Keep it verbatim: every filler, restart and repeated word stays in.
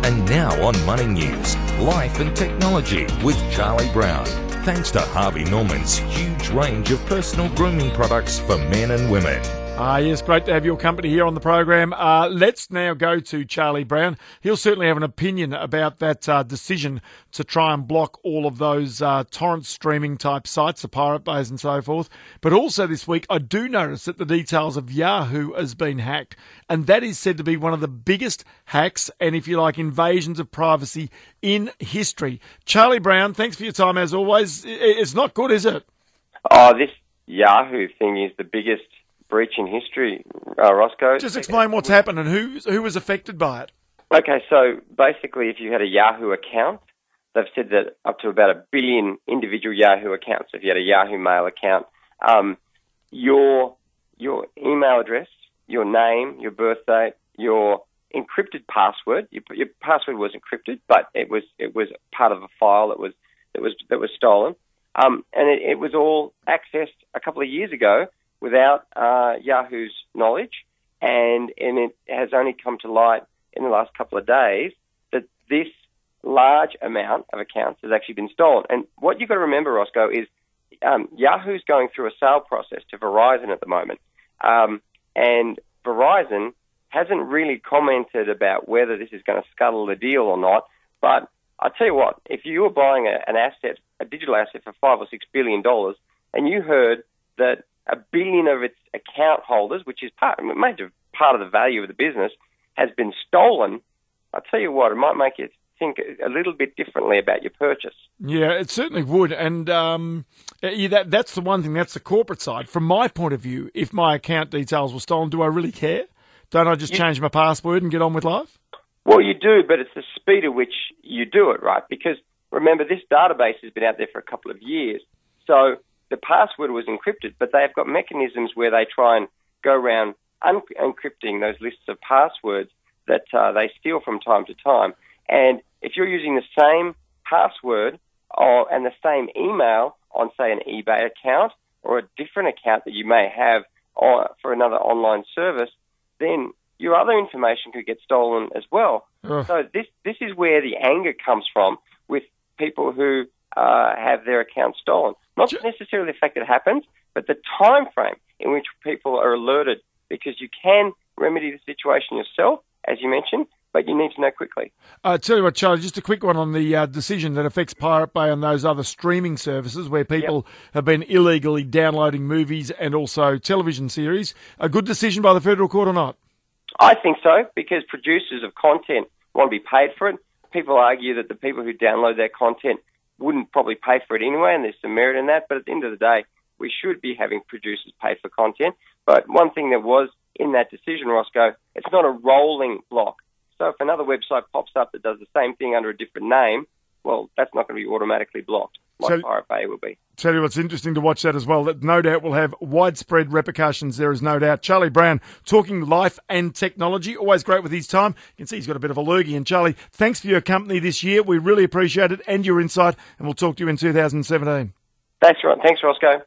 And now on Money News, Life and Technology with Charlie Brown. Thanks to Harvey Norman's huge range of personal grooming products for men and women. Ah, yes, great to have your company here on the program. Uh, let's now go to Charlie Brown. He'll certainly have an opinion about that uh, decision to try and block all of those uh, torrent streaming type sites, the Pirate Bays and so forth. But also this week, I do notice that the details of Yahoo has been hacked, and that is said to be one of the biggest hacks and, if you like, invasions of privacy in history. Charlie Brown, thanks for your time as always. It's not good, is it? Oh, this Yahoo thing is the biggest breach in history, uh, Roscoe. Just explain what's happened and who who was affected by it. Okay, so basically if you had a Yahoo account, they've said that up to about a billion individual Yahoo accounts, if you had a Yahoo Mail account, um, your your email address, your name, your birth date, your encrypted password, your, your password was encrypted, but it was it was part of a file that was that was that was stolen, um, and it, it was all accessed a couple of years ago without uh, Yahoo's knowledge, and, and it has only come to light in the last couple of days that this large amount of accounts has actually been stolen. And what you've got to remember, Roscoe, is um, Yahoo's going through a sale process to Verizon at the moment, um, and Verizon hasn't really commented about whether this is going to scuttle the deal or not, but I'll tell you what, if you were buying a, an asset, a digital asset for five or six billion dollars, and you heard that a billion of its account holders, which is part, a major part of the value of the business, has been stolen, I'll tell you what, it might make you think a little bit differently about your purchase. Yeah, it certainly would. And um, yeah, that, that's the one thing, that's the corporate side. From my point of view, if my account details were stolen, do I really care? Don't I just you, change my password and get on with life? Well, you do, but it's the speed at which you do it, right? Because remember, this database has been out there for a couple of years. So the password was encrypted, but they've got mechanisms where they try and go around un- encrypting those lists of passwords that uh, they steal from time to time. And if you're using the same password or, and the same email on, say, an eBay account or a different account that you may have on, for another online service, then your other information could get stolen as well. Ugh. So this this is where the anger comes from with people who uh, have their accounts stolen. Not necessarily the fact that it happens, but the time frame in which people are alerted, because you can remedy the situation yourself, as you mentioned, but you need to know quickly. I uh, tell you what, Charlie, just a quick one on the uh, decision that affects Pirate Bay and those other streaming services where people yep. have been illegally downloading movies and also television series. A good decision by the Federal Court or not? I think so, because producers of content want to be paid for it. People argue that the people who download their content wouldn't probably pay for it anyway, and there's some merit in that. But at the end of the day, we should be having producers pay for content. But one thing that was in that decision, Roscoe, it's not a rolling block. So if another website pops up that does the same thing under a different name, well, that's not going to be automatically blocked, like so, Pirate Bay will be. Tell you what's interesting to watch that as well, that no doubt will have widespread repercussions, there is no doubt. Charlie Brown, talking life and technology, always great with his time. You can see he's got a bit of a lurgy. And Charlie, thanks for your company this year. We really appreciate it and your insight, and we'll talk to you in two thousand seventeen. Thanks, Thanks, Roscoe.